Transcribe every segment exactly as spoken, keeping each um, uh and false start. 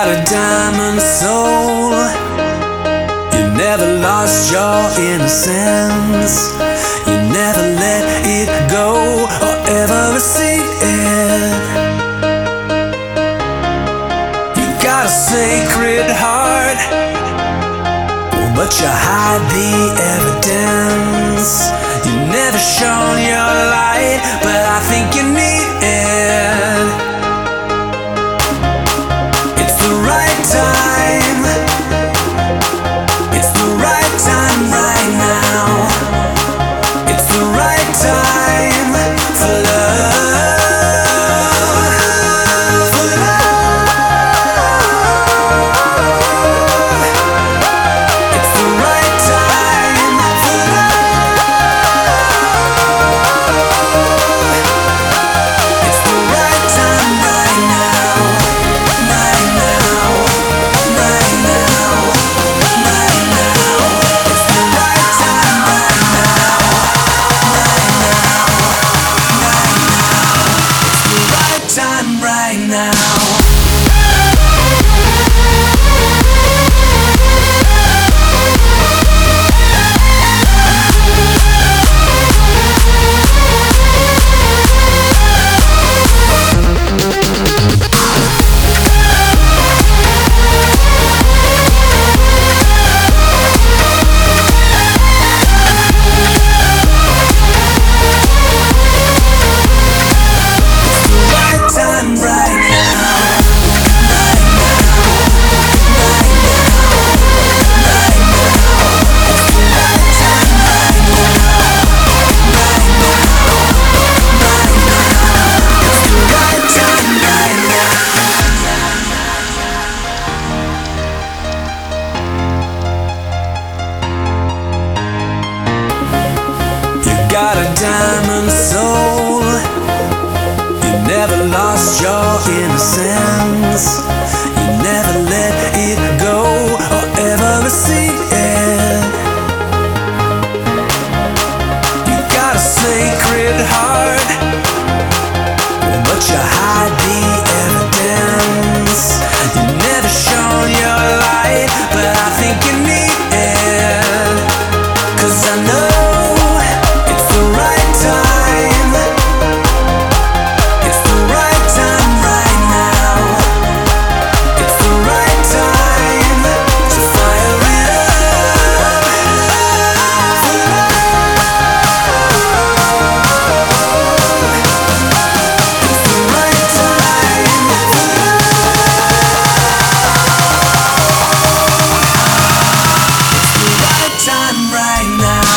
got a diamond soul. You never lost your innocence. You never let it go or ever receive it. You got a sacred heart, but you hide the evidence. You never shone your light, but I think you need it. It's the right time. It's the right time right now. It's the right time for love. For love. It's the right time for love. It's the right time right now. Right now. Right now. Right now. It's the right time right now. Right now. Right now. It's the right time right now. Right time right now. Right now. Right now. Right now. It's the right time right now. Right now. Right now. It's the right time right now. You got a diamond soul. You never lost your innocence. You never let it go or ever receive it. You got a sacred heart, but you hide the evidence. You never shone your light, but I think you need it. 'Cause I know it's the right time. It's the right time right now. It's the right time to fire it up. For love. It's the right time for love. It's the right time right now.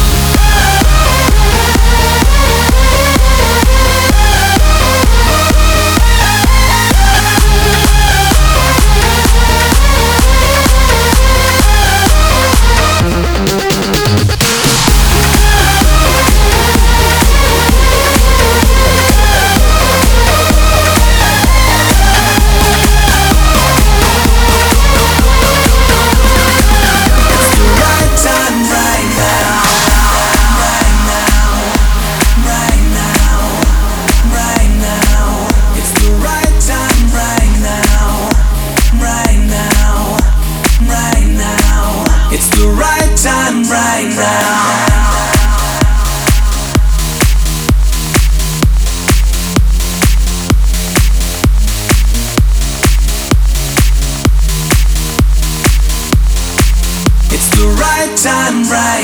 It's the right time right now. Right now. Right now. Right now. It's the right time right now. Right now. Right now. It's the right time right now. It's the right time right